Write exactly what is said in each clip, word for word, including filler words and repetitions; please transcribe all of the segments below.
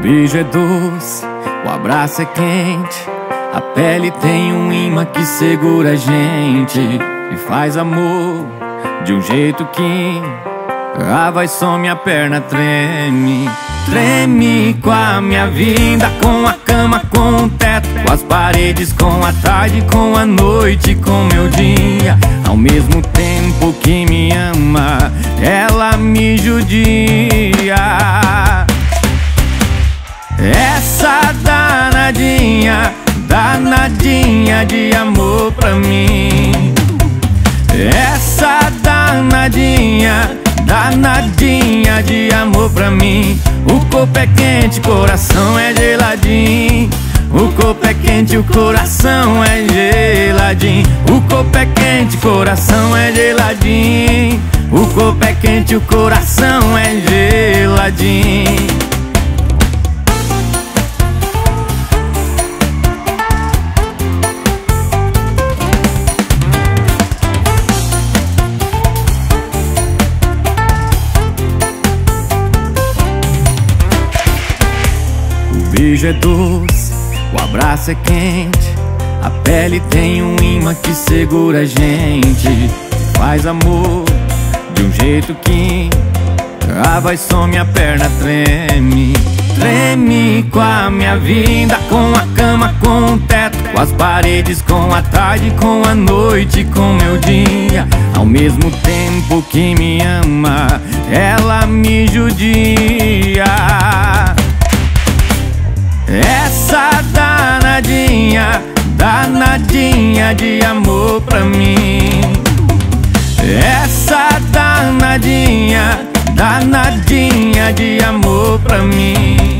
beijo é doce, o abraço é quente, a pele tem um imã que segura a gente e faz amor de um jeito que a voz some, minha perna treme. Treme com a minha vida, com a cama, com o teto, com as paredes, com a tarde, com a noite, com meu dia. Ao mesmo tempo que me ama, ela me judia. Essa danadinha, danadinha de amor pra mim. Essa danadinha, danadinha de amor pra mim. O corpo é quente, coração é geladinho. O corpo é quente, o coração é geladinho. O corpo é quente, coração é geladinho. O corpo é quente, o coração é geladinho. O beijo é doce, o abraço é quente, a pele tem um imã que segura a gente, faz amor de um jeito que a voz some, minha perna treme. Treme com a minha vida, com a cama, com o teto, com as paredes, com a tarde, com a noite, com meu dia. Ao mesmo tempo que me ama, ela me judia. Essa danadinha, danadinha de amor pra mim. Essa danadinha, danadinha de amor pra mim.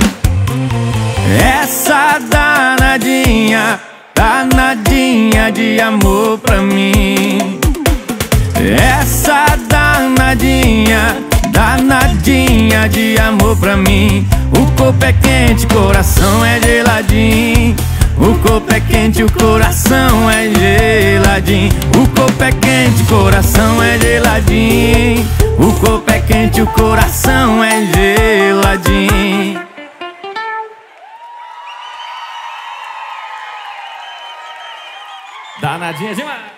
Essa danadinha, danadinha de amor pra mim. Essa danadinha, danadinha de amor pra mim. O corpo é quente, coração é geladinho. O corpo é quente, o coração é geladinho. O corpo é quente, coração é geladinho. O corpo é quente, o coração é geladinho. Danadinha demais.